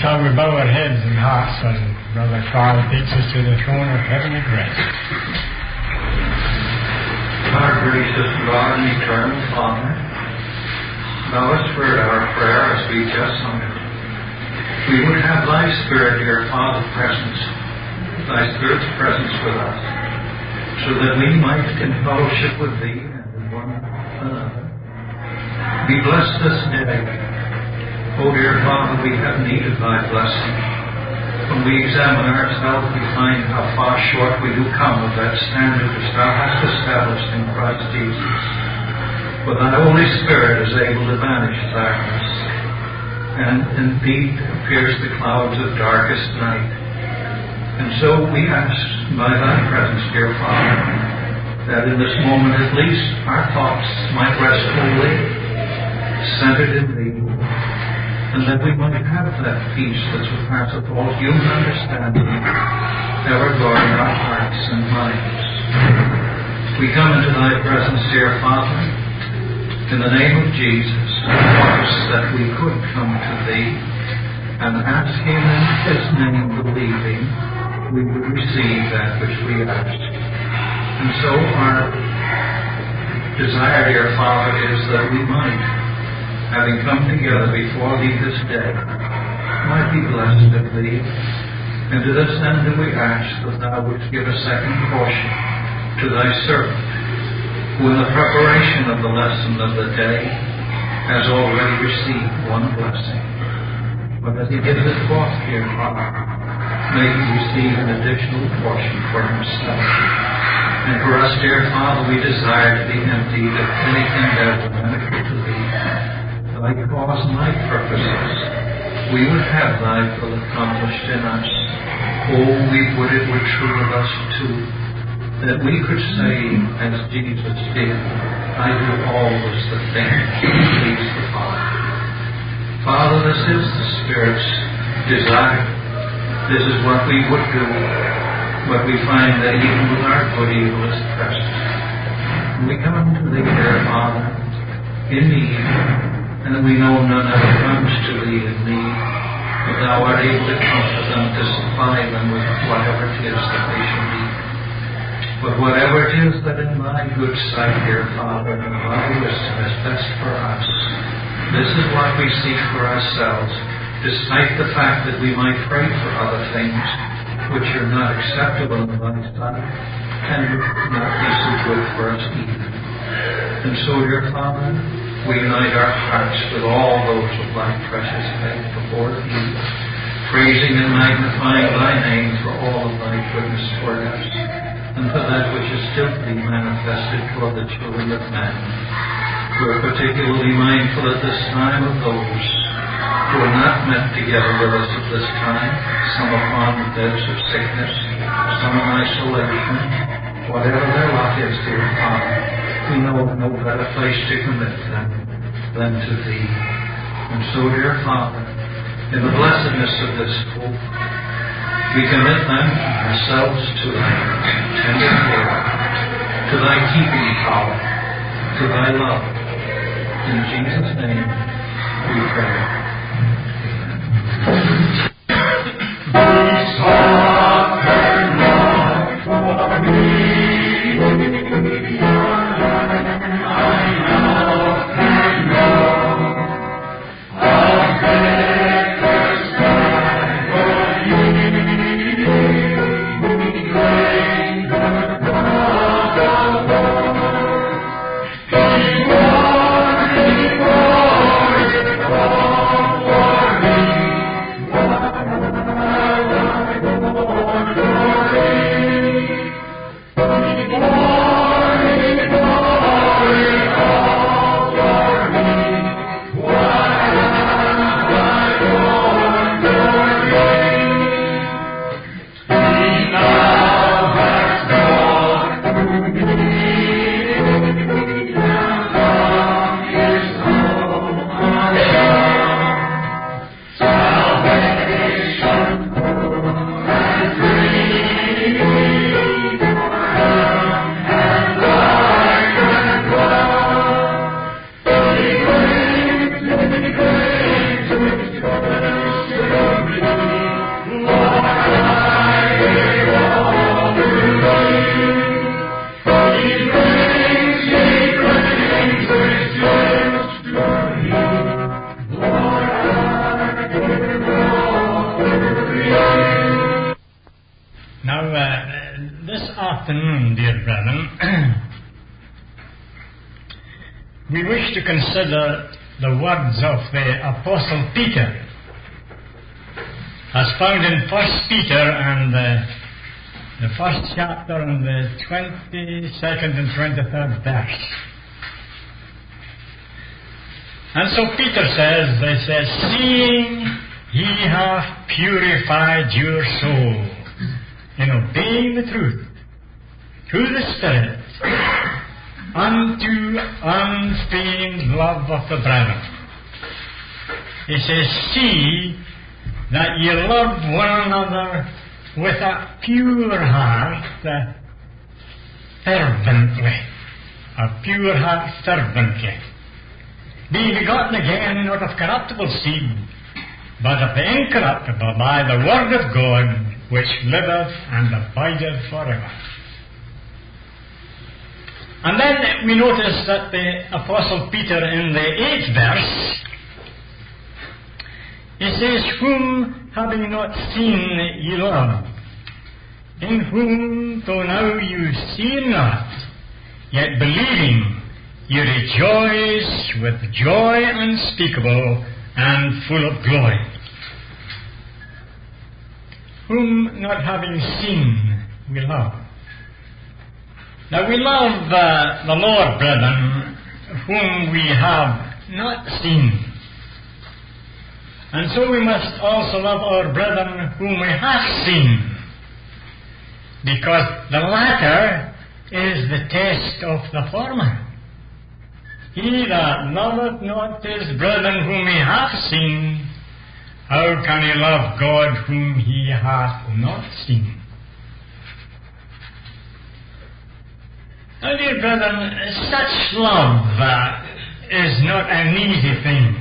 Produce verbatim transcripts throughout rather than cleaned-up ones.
shall we bow our heads and hearts as Brother Carl takes us to the throne of heavenly grace. Our gracious God and eternal Father, thou hast heard our prayer as we just sung it. We would have thy Spirit, dear Father, presence, thy Spirit's presence with us, so that we might in fellowship with thee and with one another. Be blessed this day. O dear Father, we have need of thy blessing. When we examine ourselves, we find how far short we do come of that standard which thou hast established in Christ Jesus. But thy Holy Spirit is able to banish darkness, and indeed pierce the clouds of darkest night. And so we ask by thy presence, dear Father, that in this moment at least our thoughts might rest wholly centered in thee, and that we might have that peace that surpasseth all human understanding, ever guarding our hearts and minds. We come into thy presence, dear Father, in the name of Jesus, that we could come to thee, and asking in his name, believing, we would receive that which we ask. And so our desire, dear Father, is that we might, having come together before thee this day, might be blessed of thee. And to this end do we ask that thou wouldst give a second portion to thy servant, who in the preparation of the lesson of the day has already received one blessing. But as he gives it forth, dear Father, may he receive an additional portion for himself. And for us, dear Father, we desire to be emptied of anything that is benefit to thee. Thy cause and thy purposes, we would have thy will accomplished in us. Oh, we would it were true of us too, that we could say, as Jesus did, I do always the things that please the Father. Father, this is the Spirit's desire. This is what we would do, but we find that even with our good, evil is present. And we come to thee, dear Father, in need, and we know none ever comes to thee in need, but thou art able to comfort them, to supply them with whatever it is that they shall need. But whatever it is that in thy good sight, dear Father, and thy wisdom is best for us, this is what we seek for ourselves, despite the fact that we might pray for other things which are not acceptable in thy sight, and would not be so good for us either. And so, dear Father, we unite our hearts with all those of thy precious faith before thee, praising and magnifying thy name for all of thy goodness toward us, and for that which is still to be manifested toward the children of men. We are particularly mindful at this time of those who are not met together with us at this time, some upon the beds of sickness, some in isolation. Whatever their lot is, dear Father, we know no better place to commit them than to thee. And so, dear Father, in the blessedness of this hope, we commit them ourselves to thy tender care, to thy keeping power, to thy love. In Jesus' name we pray. Amen. Suffer not for me. Oh afternoon, dear brethren, we wish to consider the words of the Apostle Peter, as found in First Peter and the, the first chapter and the twenty-second and twenty-third verse. And so Peter says, they says, seeing ye have purified your soul in obeying the truth through the Spirit unto unfeigned love of the brethren. He says, see that ye love one another with a pure heart, uh, fervently. A pure heart fervently. Being begotten again, not of corruptible seed, but of the incorruptible, by the word of God, which liveth and abideth forever. And then we notice that the Apostle Peter in the eighth verse, he says, whom having not seen ye love, in whom though now you see not, yet believing ye rejoice with joy unspeakable and full of glory. Whom not having seen we love. Now we love uh, the Lord, brethren, whom we have not seen. And so we must also love our brethren whom we have seen, because the latter is the test of the former. He that loveth not his brethren whom he hath seen, how can he love God whom he hath not seen? Now, dear brethren, such love uh, is not an easy thing.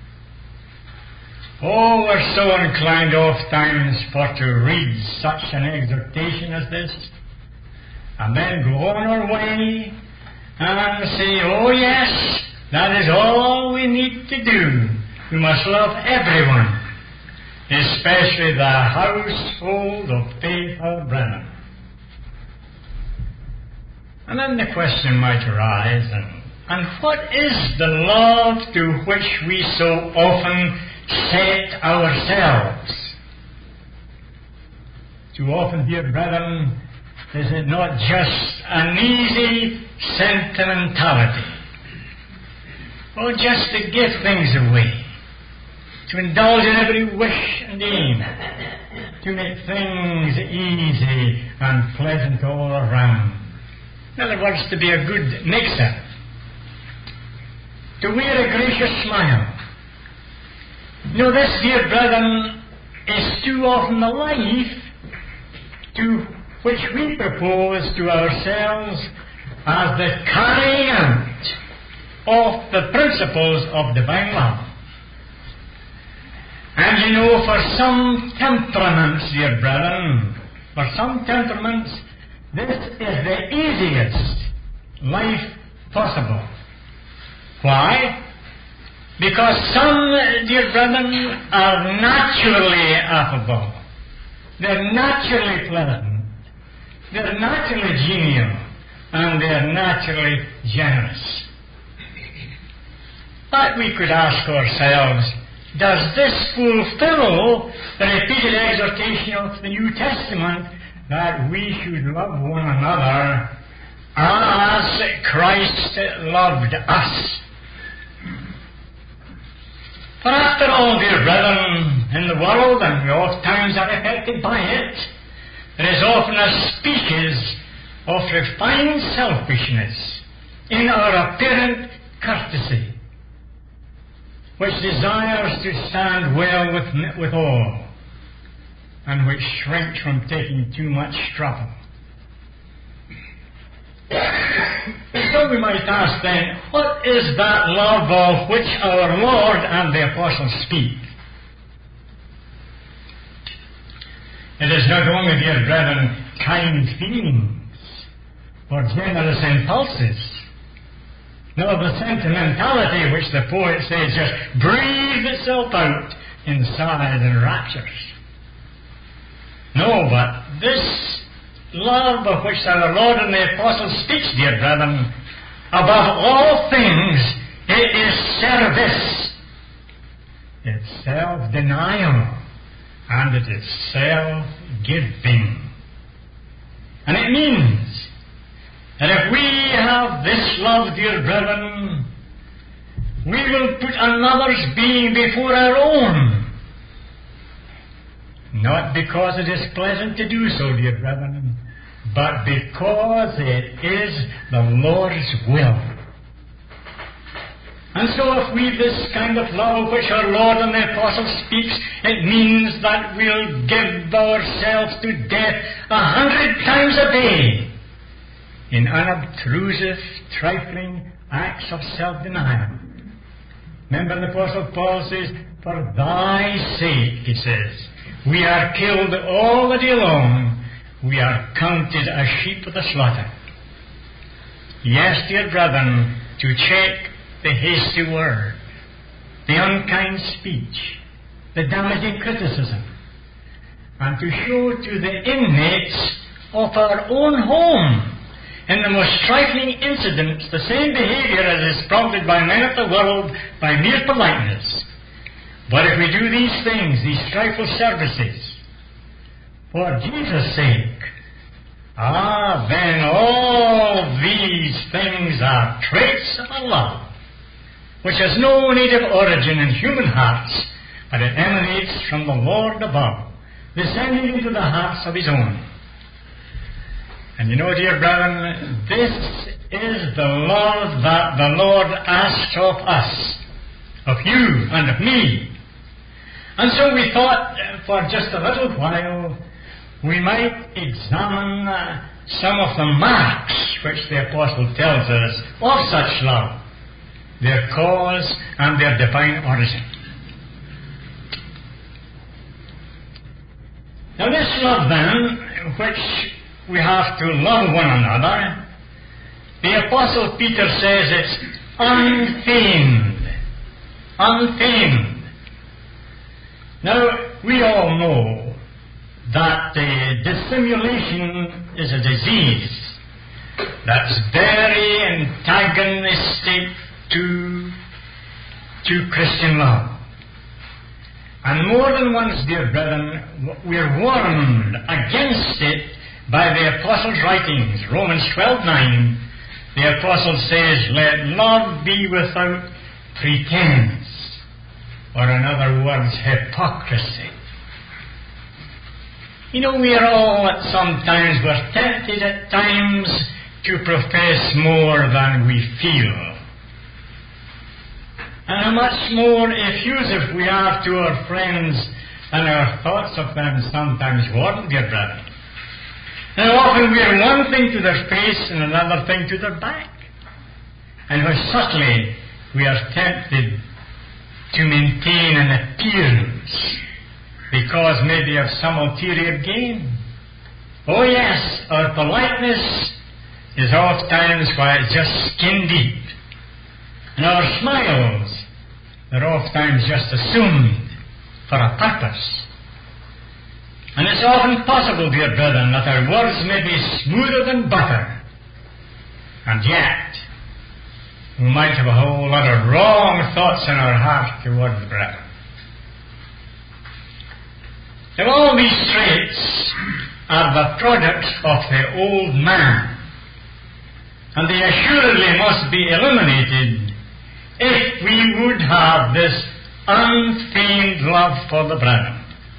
Oh, we're so inclined oft times for to read such an exhortation as this, and then go on our way and say, oh yes, that is all we need to do. We must love everyone, especially the household of faithful brethren. And then the question might arise, and, and what is the love to which we so often set ourselves? Too often, dear brethren, is it not just an easy sentimentality? Or just to give things away, to indulge in every wish and aim, to make things easy and pleasant all around. In other words, to be a good mixer, to wear a gracious smile. Now this, dear brethren, is too often the life to which we propose to ourselves as the carrying out of the principles of divine love. And you know, for some temperaments, dear brethren, for some temperaments, this is the easiest life possible. Why? Because some, dear brethren, are naturally affable. They're naturally pleasant. They're naturally genial. And they're naturally generous. But we could ask ourselves, does this fulfill the repeated exhortation of the New Testament that we should love one another as Christ loved us? For after all, dear brethren, in the world, and we oft times are affected by it, there is often a species of refined selfishness in our apparent courtesy, which desires to stand well with, with all, and which shrinks from taking too much trouble. So we might ask then, what is that love of which our Lord and the Apostles speak? It is not only, dear brethren, kind feelings or generous impulses, nor the sentimentality which the poet says just breathes itself out in sighs and raptures. No, but this love of which our Lord and the Apostle speaks, dear brethren, above all things, it is service. It's self-denial. And it is self-giving. And it means that if we have this love, dear brethren, we will put another's being before our own. Not because it is pleasant to do so, dear brethren, but because it is the Lord's will. And so if we this kind of love of which our Lord and the Apostle speaks, it means that we'll give ourselves to death a hundred times a day in unobtrusive, trifling acts of self-denial. Remember the Apostle Paul says, for thy sake, he says, we are killed all the day long, we are counted as sheep for the slaughter. Yes, dear brethren, to check the hasty word, the unkind speech, the damaging criticism, and to show to the inmates of our own home, in the most trifling incidents, the same behavior as is prompted by men of the world by mere politeness. But if we do these things, these trifle services, for Jesus' sake, ah, then all these things are traits of a love which has no native origin in human hearts, but it emanates from the Lord above, descending into the hearts of His own. And you know, dear brethren, this is the love that the Lord asks of us, of you and of me. And so we thought, uh, for just a little while, we might examine uh, some of the marks which the Apostle tells us of such love, their cause and their divine origin. Now this love then, which we have to love one another, the Apostle Peter says it's unfeigned. Unfeigned. Now, we all know that uh, dissimulation is a disease that's very antagonistic to, to Christian love. And more than once, dear brethren, we are warned against it by the Apostle's writings. Romans twelve nine, the Apostle says, let love be without pretense, or in other words, hypocrisy. You know, we are all at some times, we're tempted at times to profess more than we feel. And how much more effusive we are to our friends and our thoughts of them sometimes warn, dear brethren. And often we are one thing to their face and another thing to their back. And how subtly we are tempted to maintain an appearance because maybe of some ulterior gain. Oh yes, our politeness is oft times why it's just skin deep. And our smiles are oft times just assumed for a purpose. And it's often possible, dear brethren, that our words may be smoother than butter, and yet we might have a whole lot of wrong thoughts in our heart toward the brethren. Now all these traits are the products of the old man, and they assuredly must be eliminated if we would have this unfeigned love for the brethren.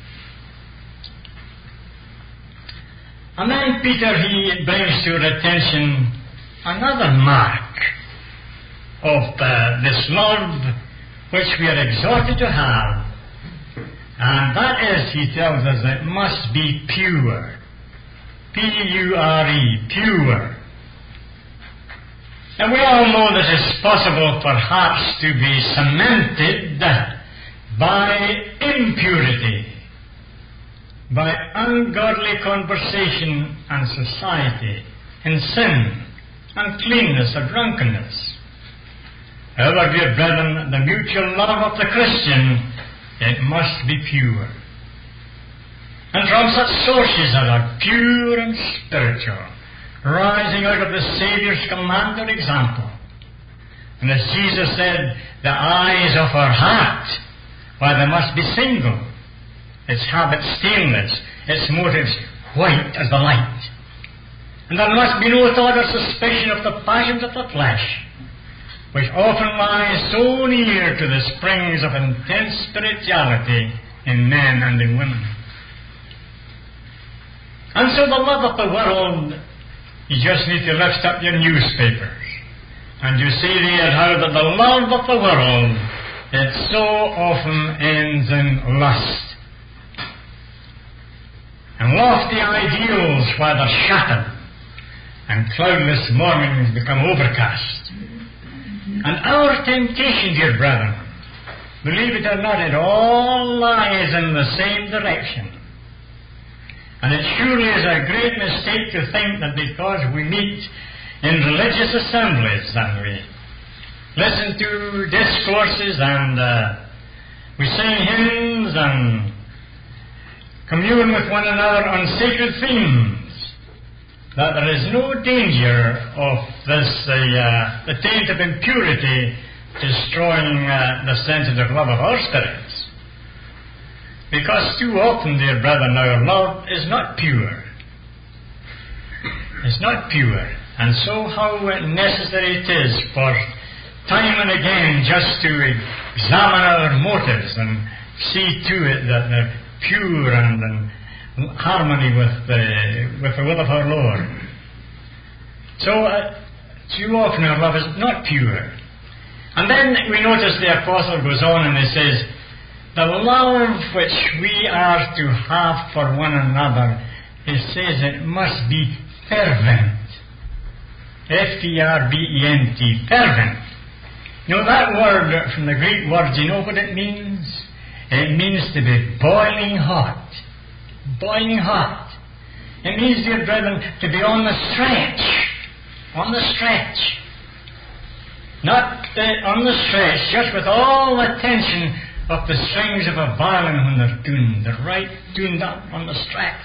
And then Peter, he brings to your attention another mark of uh, this love which we are exhorted to have. And that is, he tells us, it must be pure. P U R E, pure. And we all know that it's possible for hearts to be cemented by impurity, by ungodly conversation and society, in sin, uncleanness, or drunkenness. However, dear brethren, the mutual love of the Christian, it must be pure. And from such sources that are pure and spiritual, rising out of the Saviour's command or example. And as Jesus said, the eyes of our heart, why they must be single, its habits stainless, its motives white as the light. And there must be no thought or suspicion of the passions of the flesh, which often lie so near to the springs of intense spirituality in men and in women. And so the love of the world, you just need to lift up your newspapers, and you see there how that the love of the world, it so often ends in lust. And lofty ideals, why they're shattered, and cloudless mornings become overcast. And our temptation, dear brethren, believe it or not, it all lies in the same direction. And it surely is a great mistake to think that because we meet in religious assemblies and we listen to discourses and uh, we sing hymns and commune with one another on sacred themes, that there is no danger of this, uh, uh, the taint of impurity destroying uh, the sensitive love of our spirits. Because too often, dear brethren, our love is not pure. It's not pure. And so how necessary it is for time and again just to examine our motives and see to it that they're pure and in harmony with the, with the will of our Lord. So, uh, too often our love is not pure. And then we notice the Apostle goes on and he says, the love which we are to have for one another, he says it must be fervent. F E R V E N T, fervent. You know that word from the Greek word, do you know what it means? It means to be boiling hot. Boiling hot. It means, dear brethren, to be on the stretch. On the stretch. Not uh, on the stretch, just with all the tension of the strings of a violin when they're tuned. They're right tuned up on the stretch.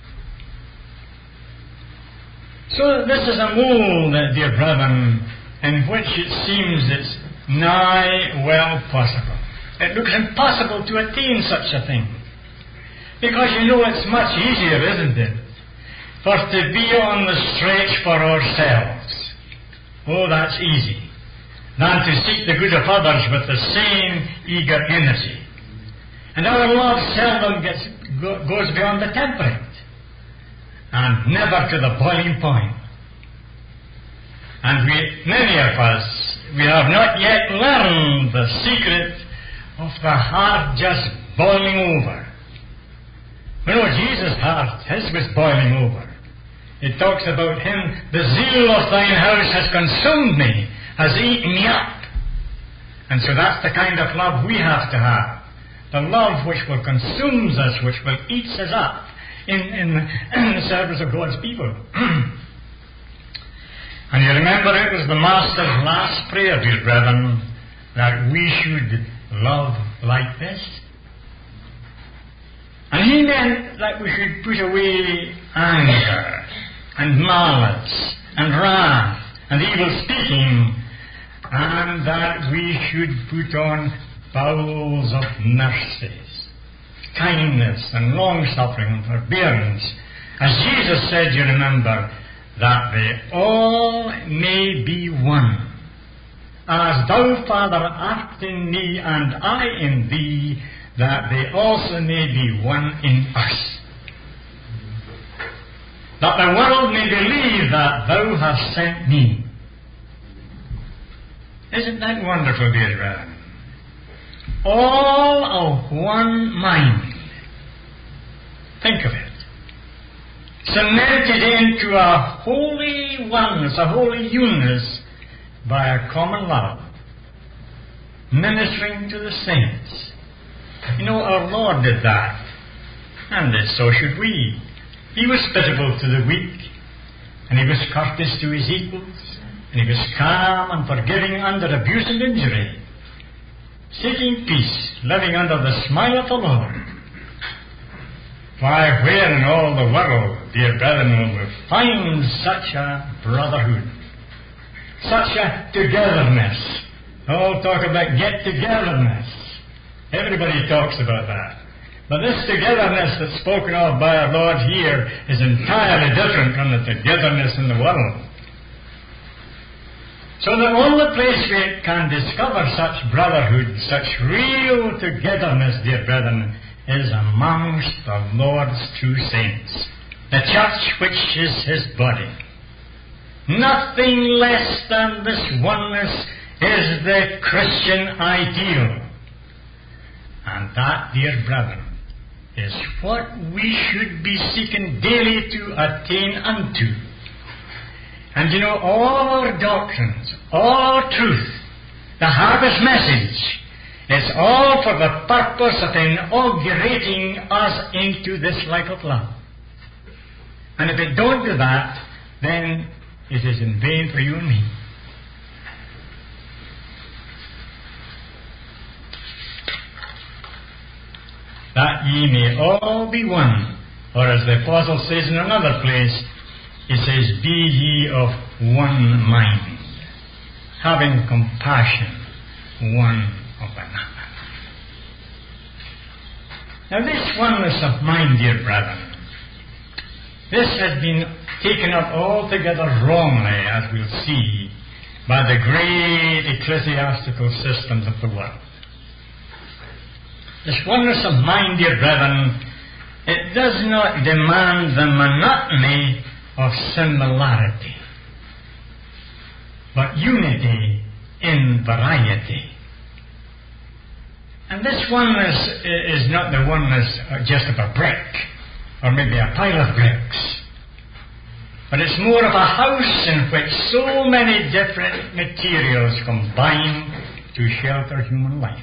So this is a mold, uh, dear brethren, in which it seems it's nigh well possible. It looks impossible to attain such a thing. Because you know it's much easier, isn't it, for to be on the stretch for ourselves. Oh, that's easy. Than to seek the good of others with the same eager energy. And our love seldom gets, go, goes beyond the temperate, and never to the boiling point. And we, many of us, we have not yet learned the secret of the heart just boiling over. You know, Jesus' heart, his was boiling over. It talks about him, the zeal of thine house has consumed me, has eaten me up. And so that's the kind of love we have to have. The love which will consume us, which will eat us up in, in, in the service of God's people. And you remember it was the Master's last prayer, dear brethren, that we should love like this. And he meant that we should put away anger and malice and wrath and evil speaking, and that we should put on bowels of mercies, kindness and long-suffering and forbearance. As Jesus said, you remember, that they all may be one. As thou, Father, art in me and I in thee, that they also may be one in us. That the world may believe that thou hast sent me. Isn't that wonderful, dear brethren? All of one mind. Think of it. Cemented into a holy oneness, a holy unity by a common love, ministering to the saints. You know, our Lord did that, and so should we. He was pitiful to the weak, and he was courteous to his equals, and he was calm and forgiving under abuse and injury, seeking peace, living under the smile of the Lord. Why, where in all the world, dear brethren, will we find such a brotherhood? Such a togetherness? All talk about get-togetherness. Everybody talks about that. But this togetherness that's spoken of by our Lord here is entirely different from the togetherness in the world. So the only place we can discover such brotherhood, such real togetherness, dear brethren, is amongst the Lord's true saints, the church which is His body. Nothing less than this oneness is the Christian ideal. And that, dear brethren, is what we should be seeking daily to attain unto. And you know, all our doctrines, all our truth, the harvest message, is all for the purpose of inaugurating us into this life of love. And if it don't do that, then it is in vain for you and me. That ye may all be one. Or as the Apostle says in another place, he says, be ye of one mind, having compassion one of another. Now this oneness of mind, dear brethren, this has been taken up altogether wrongly, as we'll see, by the great ecclesiastical systems of the world. This oneness of mind, dear brethren, it does not demand the monotony of similarity, but unity in variety. And this oneness is not the oneness just of a brick, or maybe a pile of bricks, but it's more of a house in which so many different materials combine to shelter human life.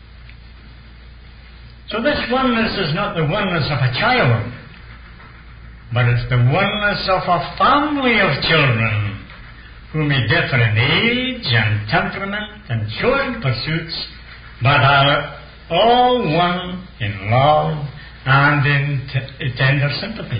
So this oneness is not the oneness of a child, but it's the oneness of a family of children who may differ in age and temperament and chosen pursuits, but are all one in love and in t- tender sympathy.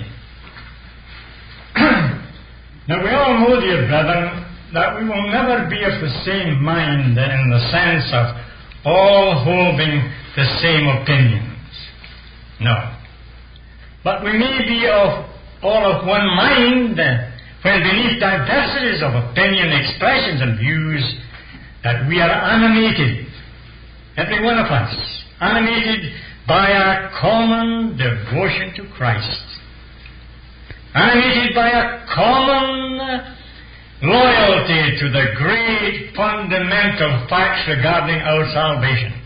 Now we all know, dear brethren, that we will never be of the same mind in the sense of all holding the same opinions. No. But we may be of all of one mind when beneath diversities of opinion, expressions and views that we are animated, every one of us, animated by a common devotion to Christ, animated by a common loyalty to the great fundamental facts regarding our salvation,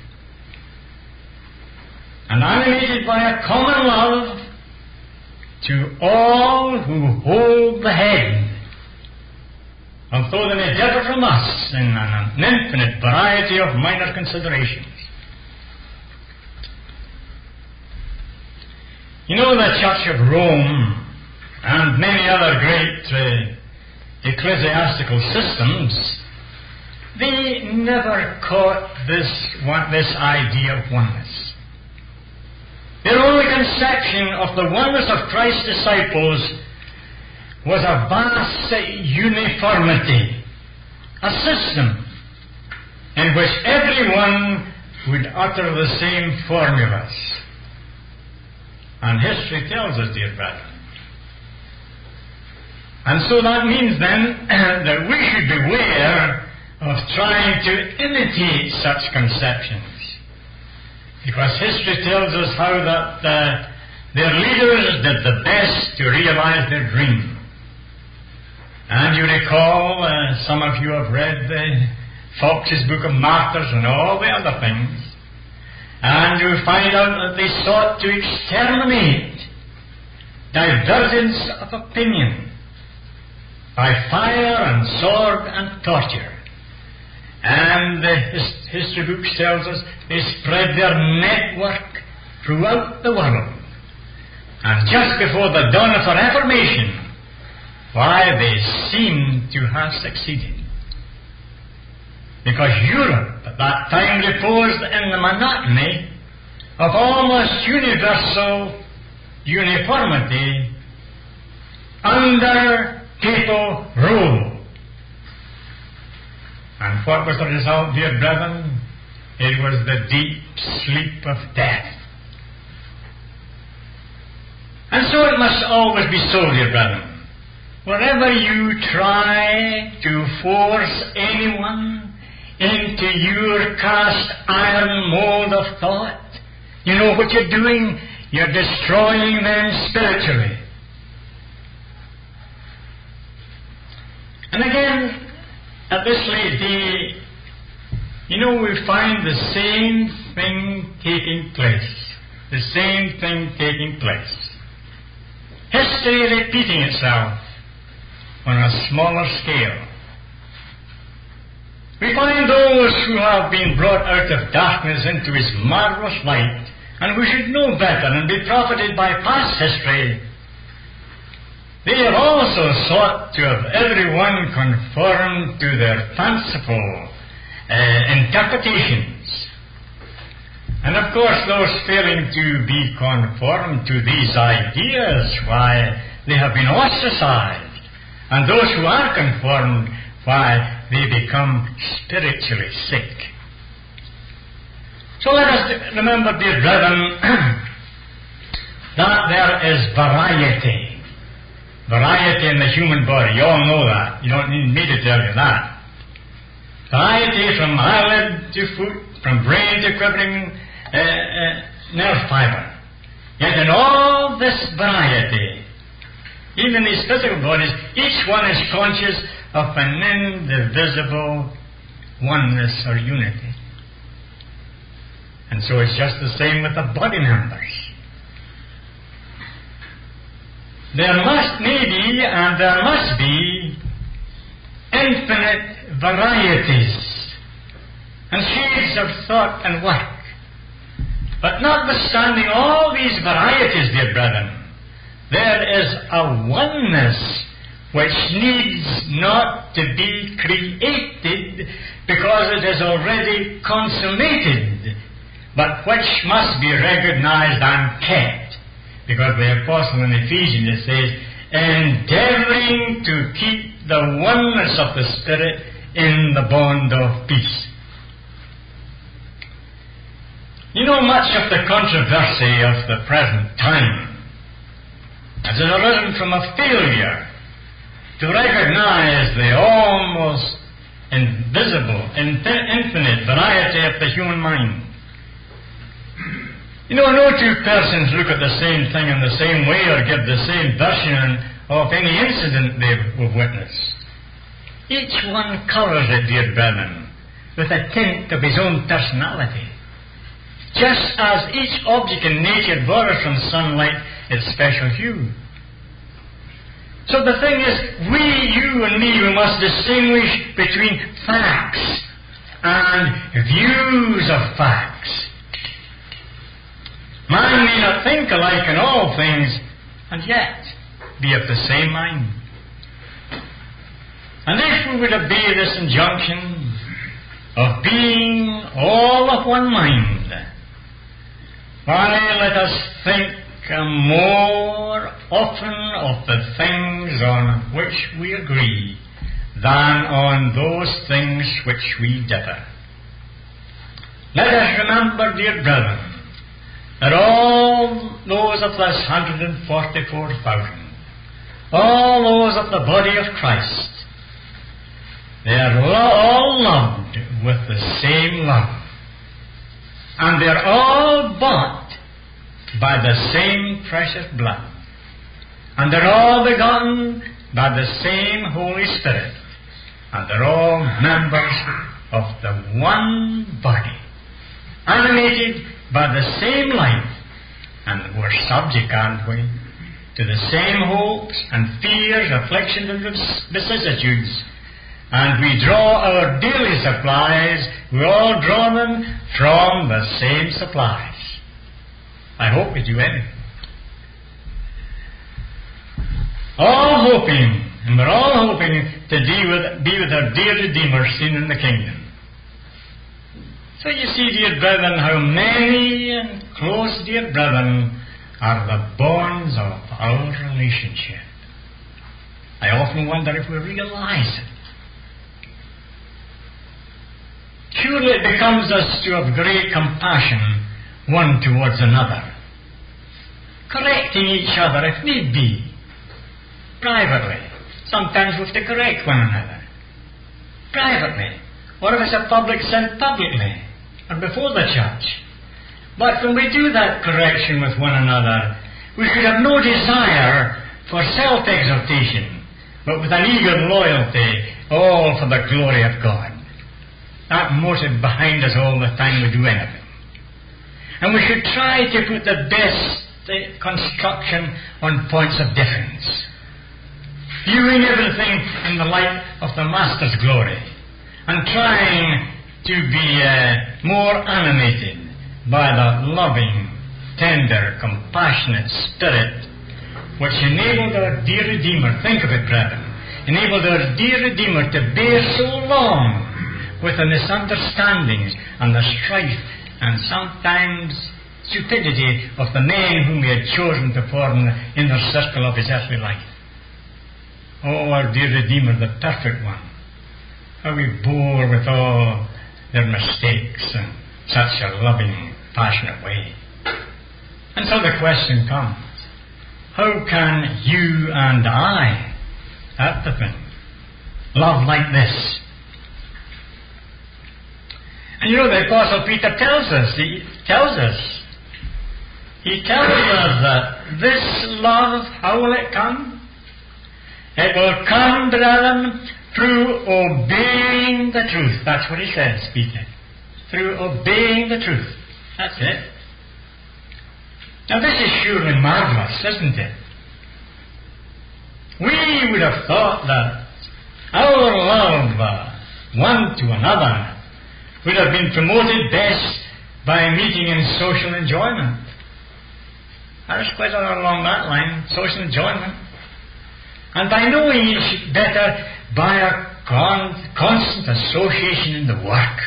and animated by a common love to all who hold the head, although they may differ from us in an infinite variety of minor considerations. You know, the Church of Rome and many other great uh, ecclesiastical systems, they never caught this one, this idea of oneness. Their only conception of the oneness of Christ's disciples was a vast uniformity, a system in which everyone would utter the same formulas. And history tells us, dear brethren. And so that means then that we should beware of trying to imitate such conceptions. Because history tells us how that uh, their leaders did the best to realize their dream. And you recall, uh, some of you have read uh, Fox's Book of Martyrs and all the other things. And you find out that they sought to exterminate divergence of opinion by fire and sword and torture. And the his, history books tells us they spread their network throughout the world. And just before the dawn of the Reformation, why, they seem to have succeeded. Because Europe at that time reposed in the monotony of almost universal uniformity under papal rule. And what was the result, dear brethren? It was the deep sleep of death. And so it must always be so, dear brethren. Whenever you try to force anyone into your cast iron mold of thought, you know what you're doing? You're destroying them spiritually. And again, at this late day, you know, we find the same thing taking place. The same thing taking place. History repeating itself on a smaller scale. We find those who have been brought out of darkness into His marvelous light, and who should know better and be profited by past history. They have also sought to have everyone conform to their fanciful uh, interpretations. And of course, those failing to be conformed to these ideas, why, they have been ostracized. And those who are conformed, why, they become spiritually sick. So let us remember, dear brethren, that there is variety. Variety in the human body. You all know that. You don't need me to tell you that. Variety from eyelid to foot, from brain to quivering uh, uh, nerve fiber. Yet in all this variety, even these physical bodies, each one is conscious of an indivisible oneness or unity. And so it's just the same with the body members. There must maybe and there must be infinite varieties and shades of thought and work. But notwithstanding all these varieties, dear brethren, there is a oneness which needs not to be created because it is already consummated, but which must be recognized and kept. Because the apostle in Ephesians says, endeavoring to keep the oneness of the Spirit in the bond of peace. You know, much of the controversy of the present time has arisen from a failure to recognize the almost invisible, infinite variety of the human mind. You know, no two persons look at the same thing in the same way or give the same version of any incident they've witnessed. Each one colours it, dear brethren, with a tint of his own personality. Just as each object in nature borrows from sunlight its special hue. So the thing is, we, you and me, we must distinguish between facts and views of facts. Man may not think alike in all things, and yet be of the same mind. And if we would obey this injunction of being all of one mind, why, let us think more often of the things on which we agree than on those things which we differ. Let us remember, dear brethren, that all those of this one hundred forty-four thousand, all those of the body of Christ, they are all loved with the same love. And they're all bought by the same precious blood. And they're all begotten by the same Holy Spirit. And they're all members of the one body, animated by the same life. And we're subject, aren't we, to the same hopes and fears, afflictions and vicissitudes. And we draw our daily supplies, we all draw them from the same supplies. I hope we do anyway. All hoping, and we're all hoping to be with, be with our dear Redeemer seen in the kingdom. So you see, dear brethren, how many and close, dear brethren, are the bonds of our relationship. I often wonder if we realize it. Surely it becomes us to have great compassion one towards another, correcting each other if need be, privately. Sometimes we have to correct one another, privately, or if it's a public sin, publicly, or before the church. But when we do that correction with one another, we should have no desire for self-exaltation, but with an eager loyalty, all for the glory of God. That motive behind us all the time we do anything. And we should try to put the best construction on points of difference, viewing everything in the light of the Master's glory, and trying to be uh, more animated by the loving, tender, compassionate spirit which enabled our dear Redeemer, think of it, brethren, enabled our dear Redeemer to bear so long with the misunderstandings and the strife and sometimes stupidity of the men whom he had chosen to form the inner circle of his earthly life. Oh, our dear Redeemer, the perfect one, how he bore with all their mistakes in such a loving, passionate way. And so the question comes, how can you and I, that's the thing, love like this? And you know, the Apostle Peter tells us, he tells us, he tells us that this love, how will it come? It will come, brethren, through obeying the truth. That's what he says, Peter. Through obeying the truth. That's it. Now this is surely marvelous, isn't it? We would have thought that our love uh, one to another would have been promoted best by meeting in social enjoyment. That is quite along that line, social enjoyment. And by knowing each better by a con- constant association in the work.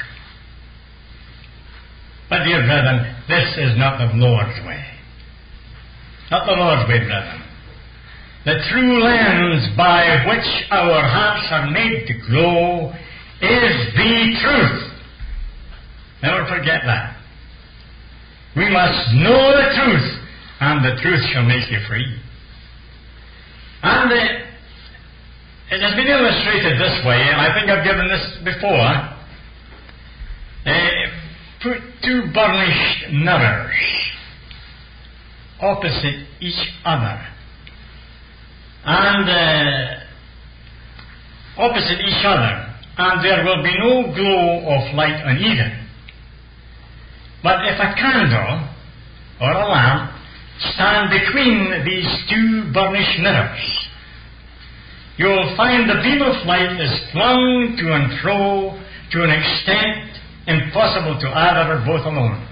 But dear brethren, this is not the Lord's way. Not the Lord's way, brethren. The true lens by which our hearts are made to glow is the truth. Never forget that. We must know the truth, and the truth shall make you free. And uh, it has been illustrated this way, and I think I've given this before. Uh, put two burnished mirrors opposite each other, and uh, opposite each other, and there will be no glow of light on either. But if a candle or a lamp stand between these two burnished mirrors, you will find the beam of light is flung to and fro to an extent impossible to either or both alone.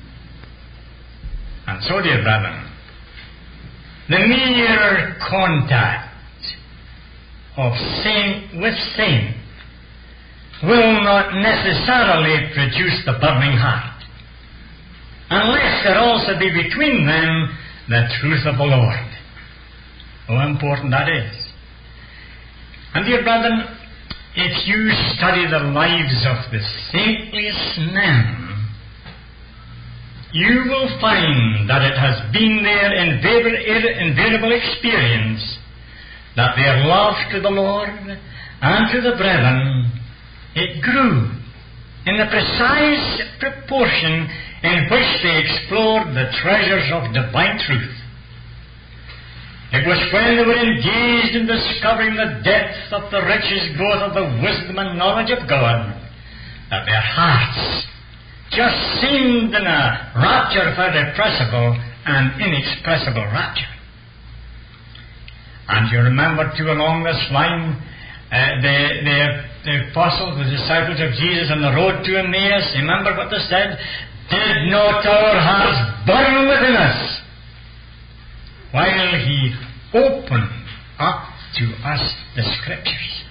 And so, dear brethren, the mere contact of saint with saint will not necessarily produce the burning heart, unless there also be between them the truth of the Lord. How important that is. And dear brethren, if you study the lives of the saintliest men, you will find that it has been their invariable experience that their love to the Lord and to the brethren, it grew in the precise proportion in which they explored the treasures of divine truth. It was when they were engaged in discovering the depth of the riches both of the wisdom and knowledge of God that their hearts just seemed in a rapture of irrepressible and inexpressible rapture. And you remember too along this line uh, the, the, the apostles, the disciples of Jesus on the road to Emmaus, remember what they said? Did not our hearts burn within us while he opened up to us the Scriptures?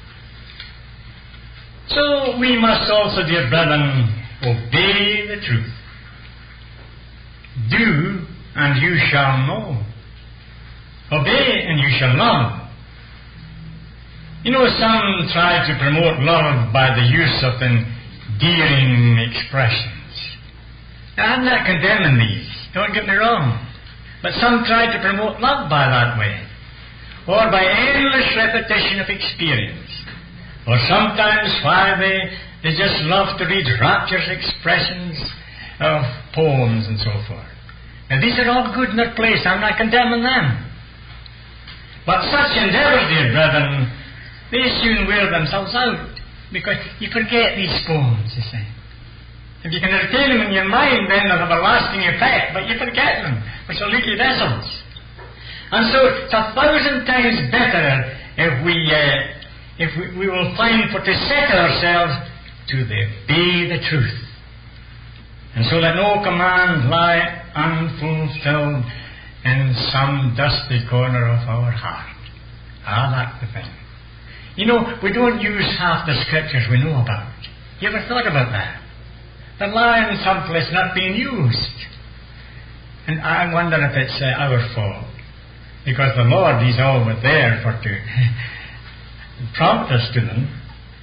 So we must also, dear brethren, obey the truth. Do and you shall know. Obey, and you shall love. You know, some try to promote love by the use of endearing expressions. Now, I'm not condemning these, don't get me wrong. But some try to promote love by that way, or by endless repetition of experience. Or sometimes why they, they just love to read rapturous expressions of poems and so forth. And these are all good in their place. I'm not condemning them. But such endeavours, dear brethren, they soon wear themselves out, because you forget these poems, you see. If you can retain them in your mind, then they'll have a lasting effect, but you forget them, which are leaky vessels. And so it's a thousand times better if we uh, if we, we will find for to set ourselves to obey the truth. And so let no command lie unfulfilled in some dusty corner of our heart. Ah, that's the thing. You know, we don't use half the scriptures we know about. You ever thought about that? They lie in some place not being used. And I wonder if it's uh, our fault. Because the Lord, He's always there for to prompt us to them.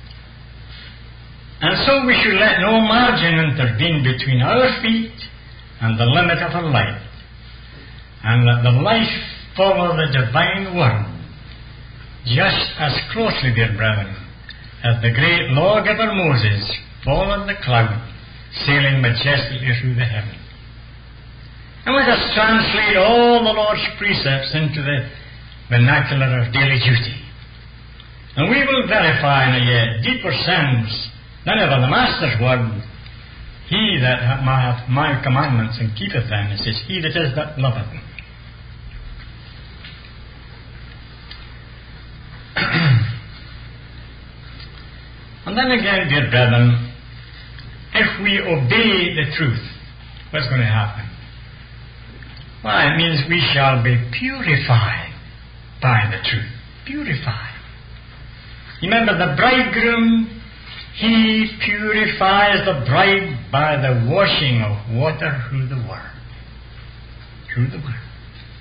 And so we should let no margin intervene between our feet and the limit of our life. And let the life follow the divine word just as closely, dear brethren, as the great lawgiver Moses followed the cloud, sailing majestically through the heaven. And let us translate all the Lord's precepts into the vernacular of daily duty. And we will verify in a yet deeper sense than ever the Master's word, He that hath my commandments and keepeth them, it says, He that is that loveth me. And then again, dear brethren, if we obey the truth, what's going to happen? Why, it means we shall be purified by the truth. Purified. You remember the bridegroom, he purifies the bride by the washing of water through the Word. Through the Word.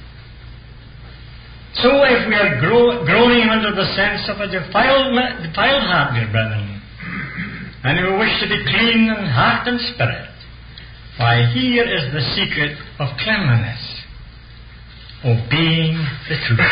So if we are grow, groaning under the sense of a defiled, defiled heart, dear brethren, and we wish to be clean in heart and spirit, why, here is the secret of cleanliness: obeying the truth.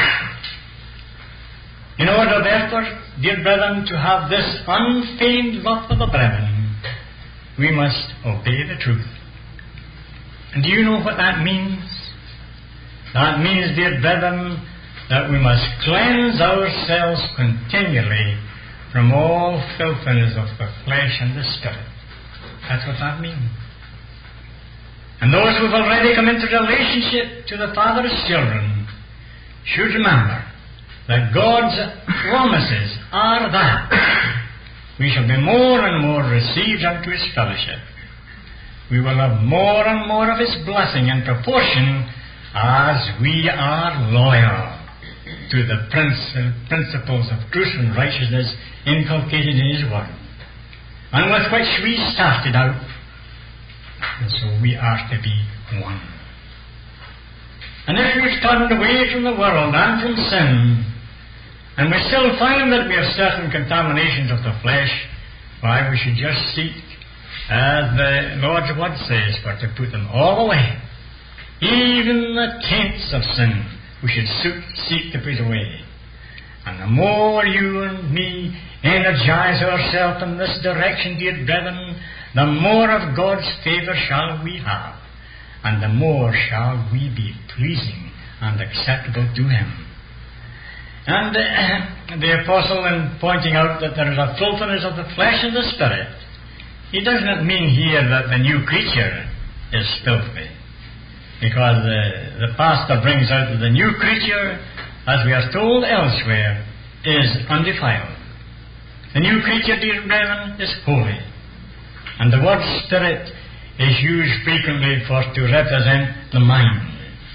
In order, therefore, dear brethren, to have this unfeigned love for the brethren, we must obey the truth. And do you know what that means? That means, dear brethren, that we must cleanse ourselves continually from all filthiness of the flesh and the spirit. That's what that means. And those who have already come into relationship to the Father as children should remember that God's promises are that we shall be more and more received unto His fellowship. We will have more and more of His blessing in proportion as we are loyal to the principles of truth and righteousness inculcated in His Word, and with which we started out. And so we are to be one. And if we've turned away from the world and from sin, and we still find that we have certain contaminations of the flesh, why, we should just seek, as the Lord's Word says, for to put them all away. Even the taints of sin, we should seek to put away. And the more you and me energize ourselves in this direction, dear brethren, the more of God's favour shall we have, and the more shall we be pleasing and acceptable to Him. And uh, the Apostle, in pointing out that there is a filthiness of the flesh and the spirit, he does not mean here that the new creature is filthy. Because the, the pastor brings out that the new creature, as we are told elsewhere, is undefiled. The new creature, dear brethren, is holy. And the word spirit is used frequently for to represent the mind.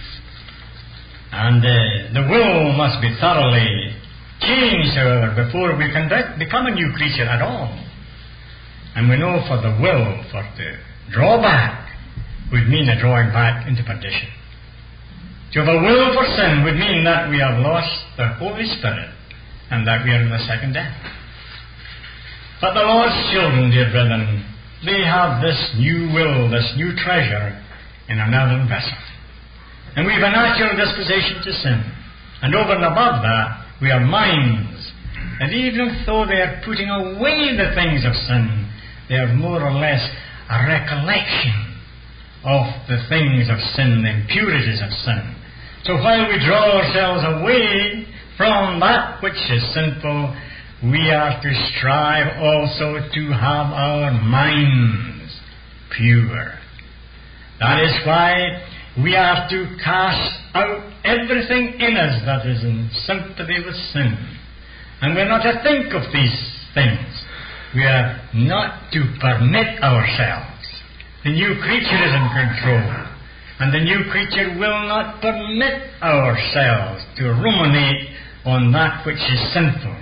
And uh, the will must be thoroughly changed, however, before we can be- become a new creature at all. And we know for the will, for to draw back, would mean a drawing back into perdition. To have a will for sin would mean that we have lost the Holy Spirit and that we are in the second death. But the Lord's children, dear brethren, they have this new will, this new treasure in an earthen vessel. And we have a natural disposition to sin. And over and above that, we have minds. And even though they are putting away the things of sin, they have more or less a recollection of the things of sin, the impurities of sin. So while we draw ourselves away from that which is sinful, we are to strive also to have our minds pure. That is why we are to cast out everything in us that is in sympathy with sin. And we are not to think of these things. We are not to permit ourselves. The new creature is in control. And the new creature will not permit ourselves to ruminate on that which is sinful.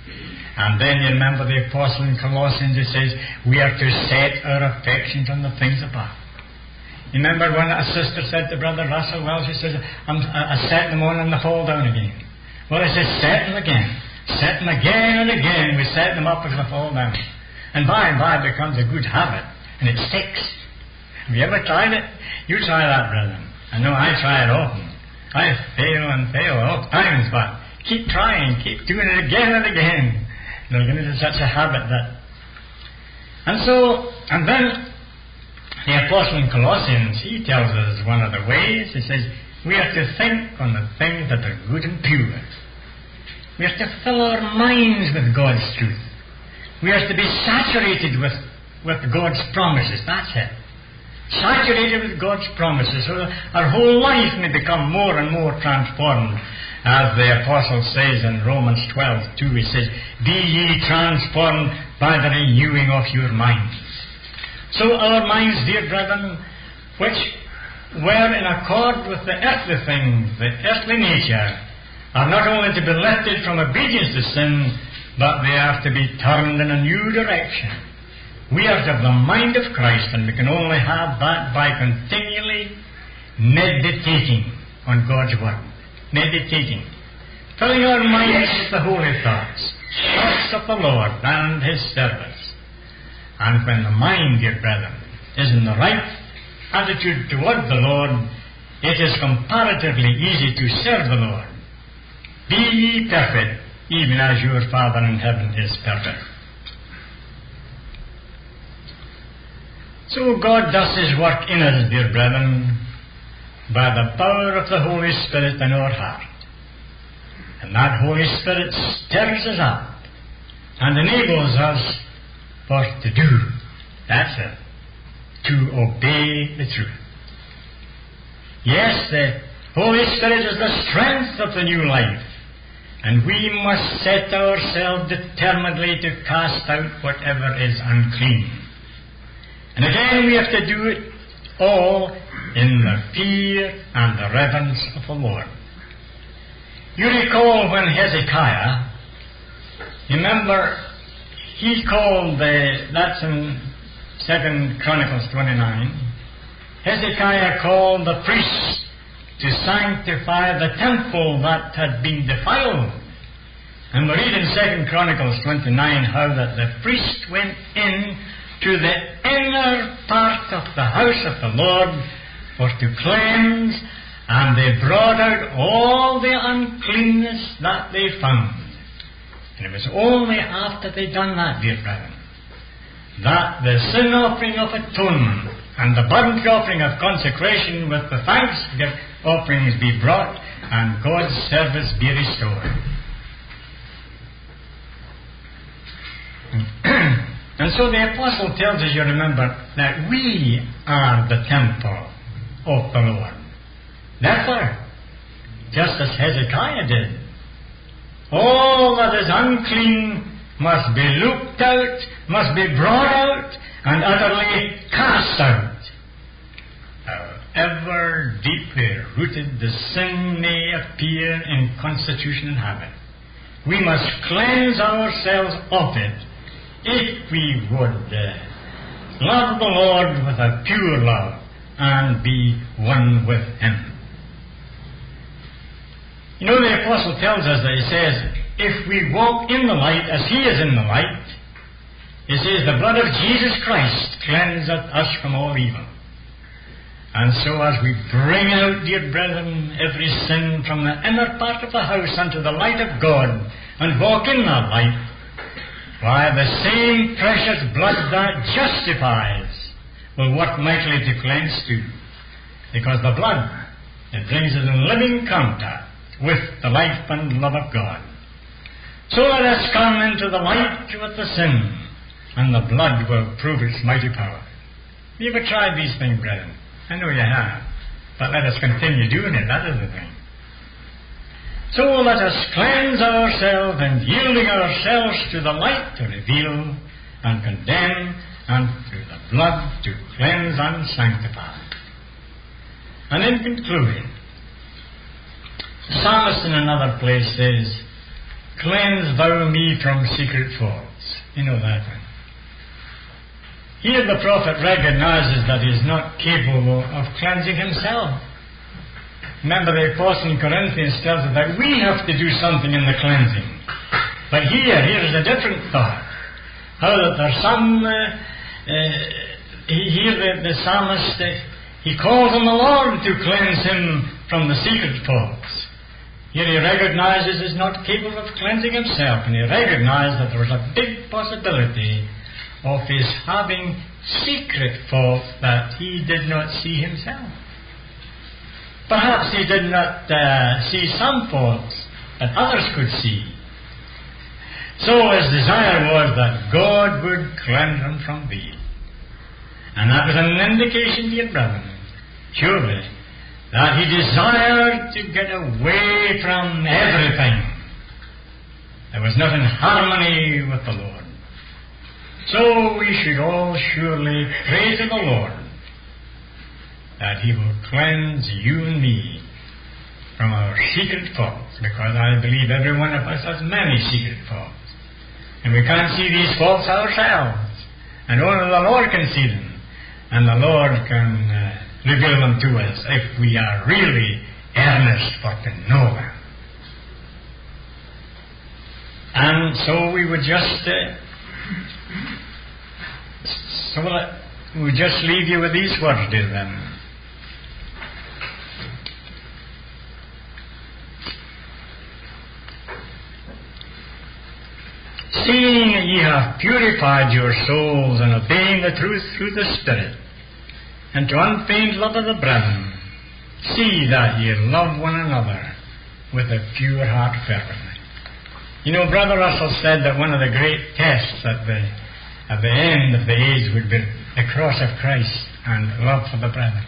And then you remember the apostle in Colossians who says, we are to set our affections on the things above. You remember when a sister said to Brother Russell, well, she says, I'm, I set them on and they fall down again. Well, he says, set them again. Set them again and again. We set them up as they fall down. And by and by it becomes a good habit. And it sticks. Have you ever tried it? You try that, brethren. I know I try it often. I fail and fail all times, but keep trying, keep doing it again and again. They'll get into such a habit that... And so, and then the apostle in Colossians, he tells us one of the ways. He says, we are to think on the things that are good and pure. We are to fill our minds with God's truth. We are to be saturated with, with God's promises. That's it. Saturated with God's promises, so that our whole life may become more and more transformed. As the apostle says in Romans twelve two, he says, be ye transformed by the renewing of your minds. So our minds, dear brethren, which were in accord with the earthly things, the earthly nature, are not only to be lifted from obedience to sin, but they are to be turned in a new direction. We are to have the mind of Christ, and we can only have that by continually meditating on God's Word. Meditating. Filling our minds with the holy thoughts, thoughts of the Lord and His service. And when the mind, dear brethren, is in the right attitude toward the Lord, it is comparatively easy to serve the Lord. Be ye perfect, even as your Father in heaven is perfect. So God does His work in us, dear brethren, by the power of the Holy Spirit in our heart. And that Holy Spirit stirs us up and enables us for to do. That's it. To obey the truth. Yes, the Holy Spirit is the strength of the new life. And we must set ourselves determinedly to cast out whatever is unclean. And again, we have to do it all in the fear and the reverence of the Lord. You recall when Hezekiah, remember, he called the, that's in Second Chronicles twenty-nine, Hezekiah called the priests to sanctify the temple that had been defiled. And we read in Second Chronicles twenty-nine how that the priest went in to the inner part of the house of the Lord for to cleanse, and they brought out all the uncleanness that they found. And it was only after they'd done that, dear brethren, that the sin offering of atonement and the burnt offering of consecration with the thanks offerings be brought, and God's service be restored. And so the apostle tells us, you remember, that we are the temple of the Lord. Therefore, just as Hezekiah did, all that is unclean must be looked out, must be brought out, and utterly cast out. However deeply rooted the sin may appear in constitution and habit, we must cleanse ourselves of it if we would uh, love the Lord with a pure love and be one with Him. You know, the Apostle tells us that he says, if we walk in the light as he is in the light, he says, the blood of Jesus Christ cleanseth us from all evil. And so as we bring out, dear brethren, every sin from the inner part of the house unto the light of God, and walk in that light, why, the same precious blood that justifies will work mightily to cleanse too. Because the blood, it brings us in living contact with the life and love of God. So let us come into the light with the sin, and the blood will prove its mighty power. Have you ever tried these things, brethren? I know you have. But let us continue doing it, that is the thing. So let us cleanse ourselves and yielding ourselves to the light to reveal and condemn, and through the blood to cleanse and sanctify. And in concluding, the psalmist in another place says, cleanse thou me from secret faults. You know that one. Here the prophet recognizes that he is not capable of cleansing himself. Remember, the apostle in Corinthians tells us that we have to do something in the cleansing. But here, here is a different thought. How that there's some, uh, uh, here the, the psalmist, uh, he calls on the Lord to cleanse him from the secret faults. Here he recognizes he's not capable of cleansing himself, and he recognized that there was a big possibility of his having secret faults that he did not see himself. Perhaps he did not uh, see some faults that others could see. So his desire was that God would cleanse him from thee. And that was an indication, dear brethren, surely, that he desired to get away from everything that was not in harmony with the Lord. So we should all surely pray to the Lord that he will cleanse you and me from our secret faults, because I believe every one of us has many secret faults. And we can't see these faults ourselves. And only the Lord can see them. And the Lord can uh, reveal them to us if we are really earnest for to know them. And so we would just... Uh, So we we'll just leave you with these words, dear then. Seeing that ye have purified your souls and obeying the truth through the Spirit, and to unfeigned love of the brethren, see that ye love one another with a pure heart fervently. You know, Brother Russell said that one of the great tests at the at the end of the age would be the cross of Christ and love for the brethren.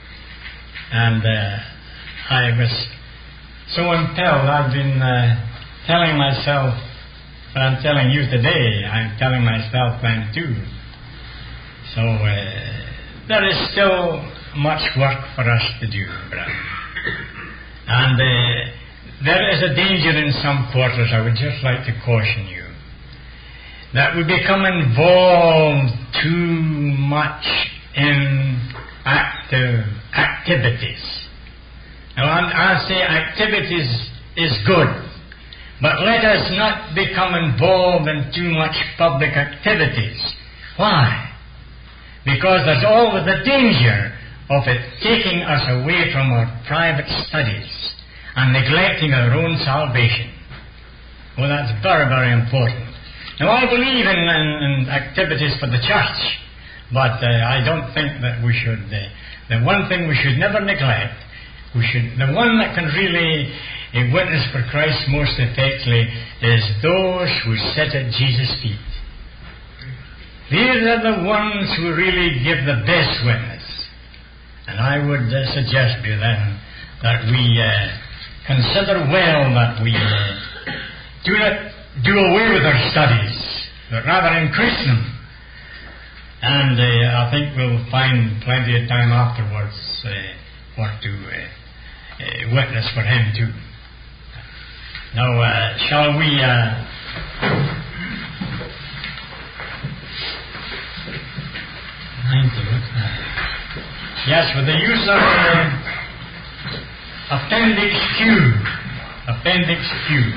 And uh, I was so impelled. I've been uh, telling myself, but I'm telling you today, I'm telling myself then too. So uh, there is still much work for us to do, brethren. And uh, there is a danger in some quarters. I would just like to caution you that we become involved too much in active activities. Now, I say activities is good, but let us not become involved in too much public activities. Why? Because there's always the danger of it taking us away from our private studies and neglecting our own salvation. Well, that's very, very important. Now, I believe in, in, in activities for the church, but uh, I don't think that we should. Uh, the one thing we should never neglect, we should. The one that can really uh, witness for Christ most effectively is those who sit at Jesus' feet. These are the ones who really give the best witness. And I would uh, suggest to you then that we uh, consider well that we uh, do not do away with our studies, but rather increase them. And uh, I think we'll find plenty of time afterwards uh, for to uh, uh, witness for him too. Now, uh, shall we... Uh, yes, with the use of uh, Appendix Q. Appendix Q.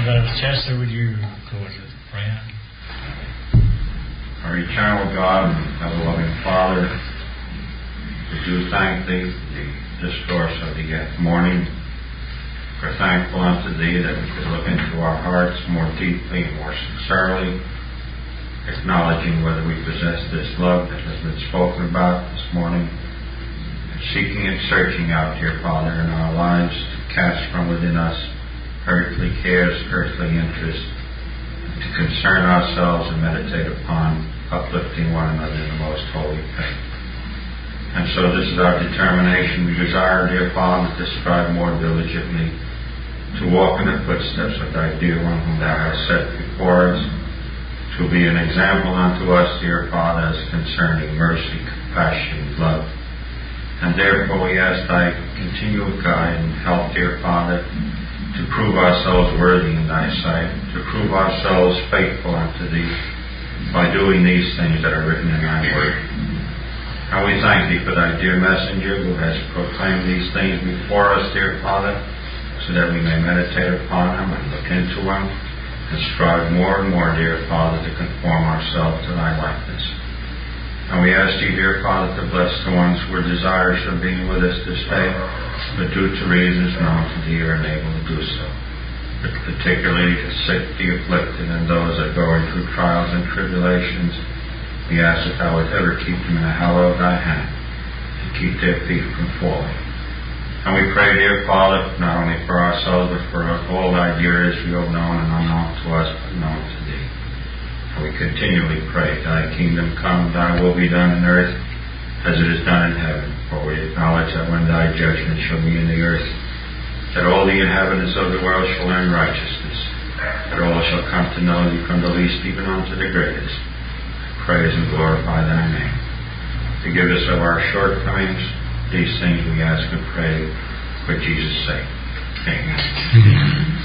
Brother Chester, would you go to the prayer? Our eternal God and ever loving Father, we do thank Thee for the discourse of the morning. We're thankful unto Thee that we could look into our hearts more deeply and more sincerely, acknowledging whether we possess this love that has been spoken about this morning, and seeking and searching out, dear Father, in our lives to cast from within us earthly cares, earthly interests, to concern ourselves and meditate upon uplifting one another in the most holy faith. And so this is our determination. We desire, dear Father, to strive more diligently to walk in the footsteps of Thy dear one whom Thou hast set before us, to be an example unto us, dear Father, as concerning mercy, compassion, love. And therefore we ask Thy continual guide and help, dear Father, to prove ourselves worthy in Thy sight, to prove ourselves faithful unto Thee by doing these things that are written in Thy word. And we thank Thee for Thy dear messenger who has proclaimed these things before us, dear Father, so that we may meditate upon them and look into them and strive more and more, dear Father, to conform ourselves to Thy likeness. And we ask Thee, dear Father, to bless the ones who are desirous of being with us this day, but due to reasons known to Thee are unable to do so. But particularly the sick, the afflicted, and those that are going through trials and tribulations, we ask that Thou would ever keep them in the hollow of Thy hand and keep their feet from falling. And we pray, dear Father, not only for ourselves, but for all Thy dear Israel, known and unknown to us, but known to Thee. And we continually pray, Thy kingdom come, Thy will be done in earth as it is done in heaven. For we acknowledge that when Thy judgment shall be in the earth, that all the inhabitants of the world shall learn righteousness, that all shall come to know Thee from the least even unto the greatest. Praise and glorify Thy name. Forgive us of our shortcomings. These things we ask and pray for Jesus' sake. Amen.